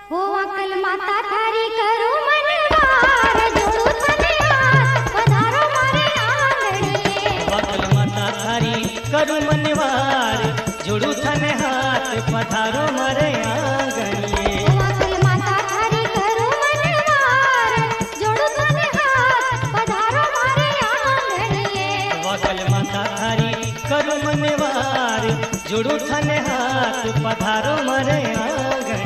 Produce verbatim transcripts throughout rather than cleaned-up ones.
हो अकल माता थारी करू मनवार जोड़ू थने हाथ पधारो मारे आंगणिए। अकल माता थारी करू मनवार जोड़ू थने हाथ पधारो मारे आंगणिए। हो अकल माता थारी करू मनवार जोड़ू थने हाथ पधारो मारे आंगणिए। अकल माता थारी करू मनवार जोड़ू थने हाथ पधारो मारे आंगणिए।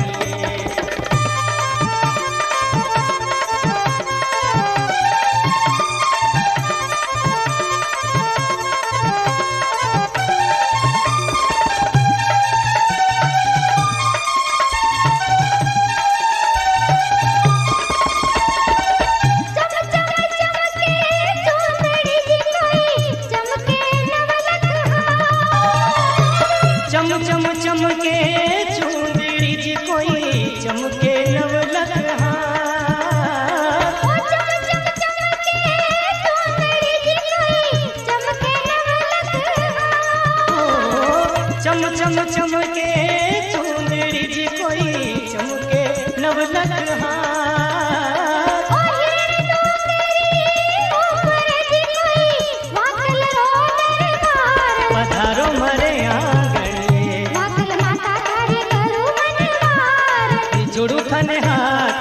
चम चम चमके चूंदड़ी जी कोई चमके नवलख हार। चम चम चमके चूंदड़ी जी कोई चमके नवलख हार। पधारो मरे आंगणिए। जोड़ू थने हाथ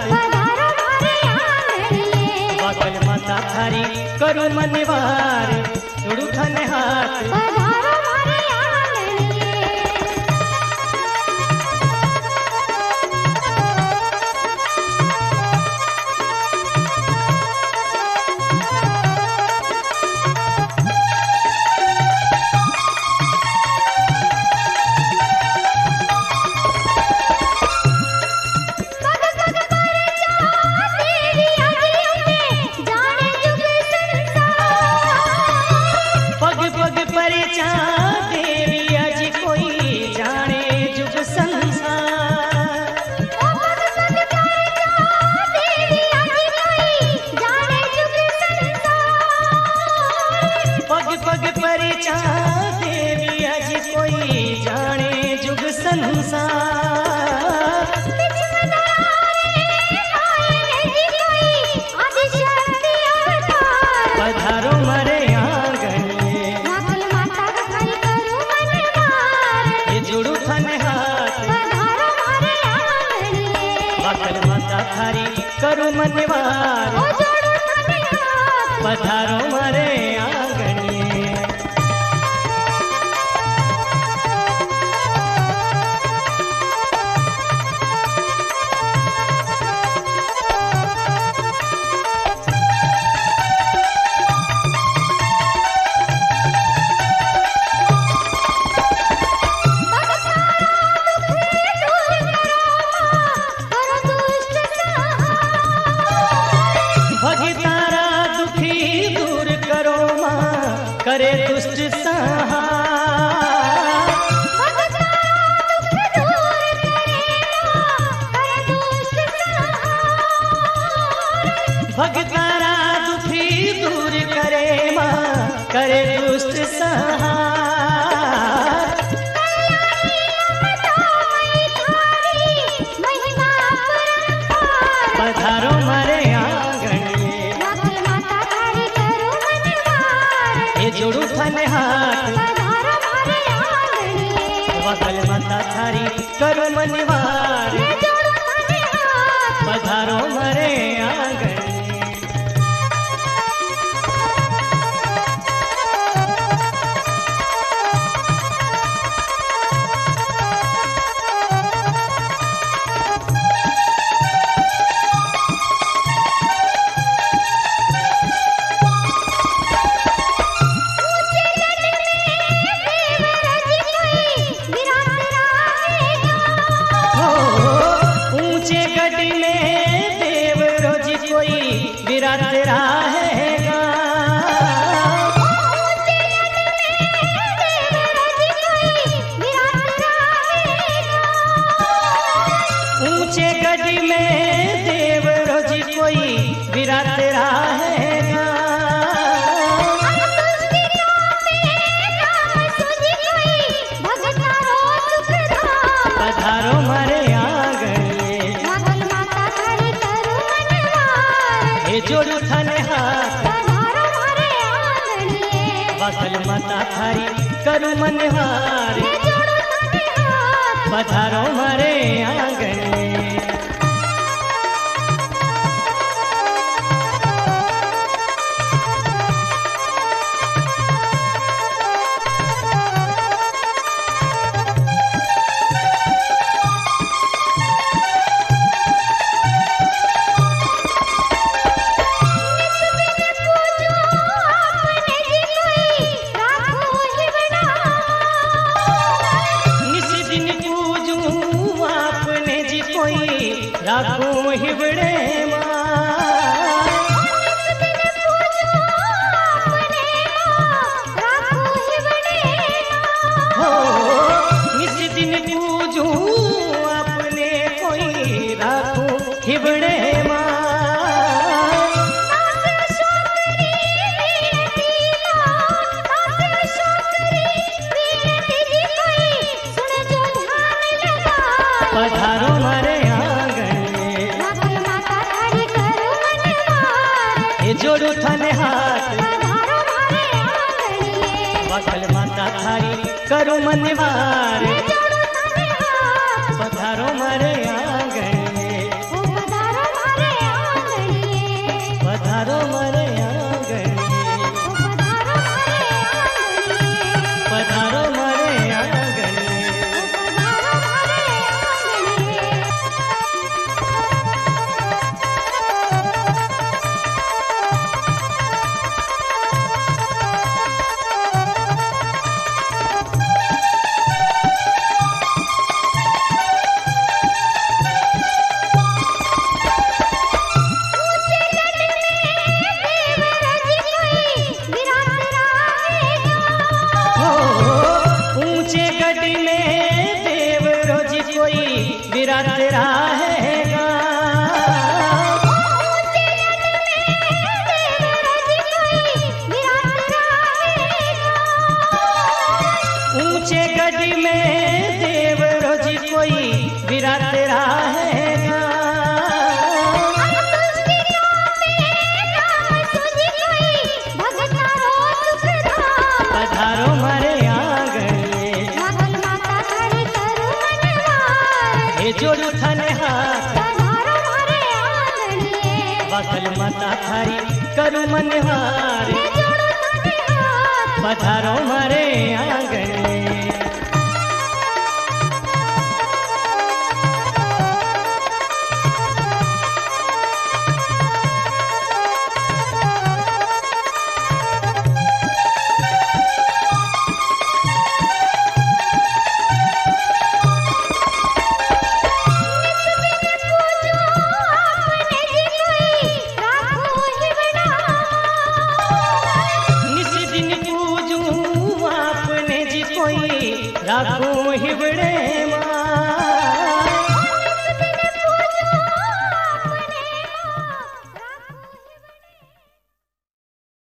अकल माता थारी करू मनवार जोड़ू थने हाथ। पग पग परिचा देवी आज कोई जाने जुग संसार। पग पग परिचा देवी आज कोई जाने जुग संसार। पधारो मरे आंगणिए। जोड़ू थने हाथ अकल माता थारी करू मनवार पधारो मरे आंगणिए। भगितारा दुखी दूर करो माँ करे दुष्ट संहार। भगतारा दुखी दूर करे माँ करे दुष्ट संहार। पधारो मरे आंगणिए। जोड़ू थने हाथ अकल माता थारी करू मनवार पधारो मरे आंगणिए। ऊंचे गढ़ में देव रोज कोई विराट रहेगा। ऊंचे गढ़ में देव रोज कोई विराट रहेगा। पधारो मरे आंगणिए। बकल माता थारी करू मनवार मैं जोड़ू थाने हाथ पधारो मारे आंगन में। राखूं हिबड़े हो निस दिन पूजू अपने कोई राखूं हिबड़े माँ पधारो मारे जोड़ू थाने हाथ बकल माता थारी करू मनवार पधारो मारे आंगन में। पधारो मारे आंगन में। पधारो मारे आंगन में। विराट रहेगा ऊंचे गढ़ में देव रोजी कोई विराट रहेगा पधारो मारे आंगन में। जोड़ू थाने हाथ बकल माता थारी करू मनवार पधारो मारे आंगन में। राखूं हिबड़े माँ